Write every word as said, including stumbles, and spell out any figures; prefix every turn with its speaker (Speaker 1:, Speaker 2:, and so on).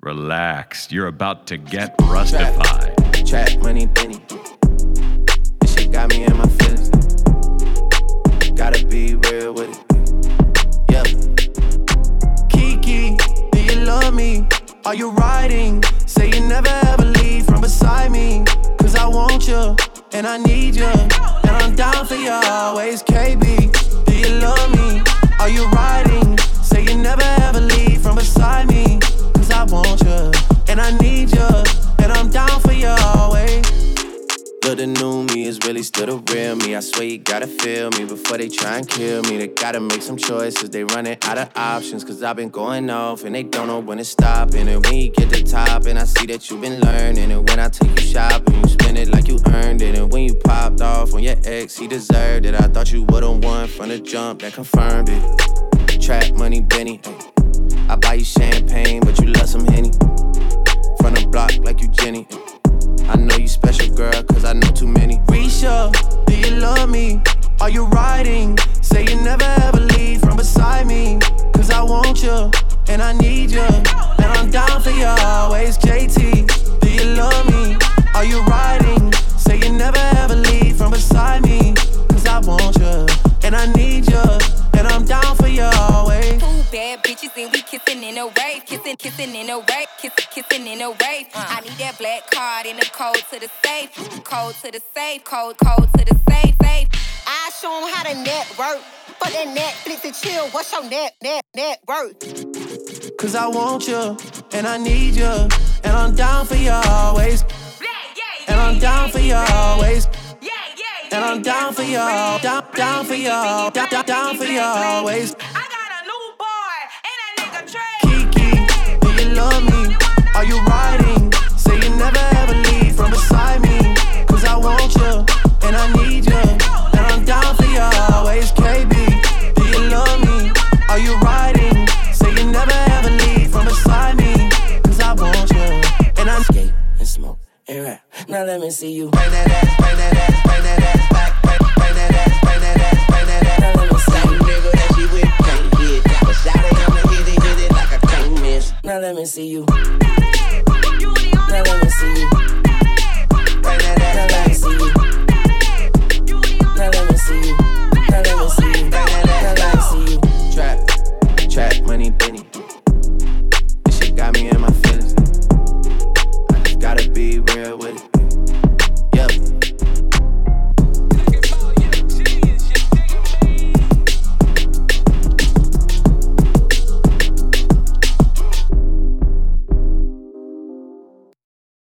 Speaker 1: Relax, you're about to get rustified.
Speaker 2: Trap, trap money, Benny. This shit got me in my feelings. Gotta be real with it. Yeah. Kiki, do you love me? Are you riding? Say you never ever leave from beside me. Cause I want you, and I need you, and I'm down for you always. K B, do you love me? Are you riding? Say you never ever leave from beside me. Cause I want you, and I need you, and I'm down for you always. Look, the new me is really still the real me. I swear you gotta feel me before they try and kill me. They gotta make some choices, they running out of options. Cause I've been going off and they don't know when to stop. And when you get to the top and I see that you've been learning. And when I take you shopping, you spend it like you earned it. And when you popped off on your ex, he deserved it. I thought you would've won from the jump, that confirmed it. Trap money, Benny, ay. I buy you champagne, but you love some Henny. From the block like you Jenny, ay. I know you special, girl, cause I know too many. Risha, do you love me? Are you riding? Say you never ever leave from beside me. Cause I want you, and I need you, and I'm down for you always. J T, do you love me? Are you riding? Say you never ever leave from beside me. Cause I want you, and I need you, and I'm down for you always.
Speaker 3: Two bad bitches and we kissing in a wave. Kissing, kissing in a wave. Kissing, kissing in a wave. Uh. I need that black card in the code to the safe. Code to the safe. Code, code to the safe. Safe.
Speaker 4: I show them how to network. For that Netflix and chill. What's your net, net, net worth?
Speaker 2: Cause I want you, and I need you, and I'm down for you always.
Speaker 3: Yeah, yeah, yeah,
Speaker 2: and I'm down for you always.
Speaker 3: Yeah, yeah,
Speaker 2: and I'm down for you, down, down for you, down, down, down for you always.
Speaker 3: I got a new boy, and that nigga Trey.
Speaker 2: Kiki, do you love me? Are you riding? Say you never ever leave from beside me. Cause I want you, and I need you, and I'm down for you always. K B, do you love me? Are you riding? Say you never ever leave from beside me. Cause I want you, and I skate and smoke and rap. Now let me see you bring that ass, bring that ass, bring that ass back, bring, bring that ass, bring that ass, bring that ass. Now let me see you, nigga, that she with can't hit. But shout it, I'ma hit it, hit it like I can't miss. Now let me see you. Now let me see you. Bring that ass, now let me see you.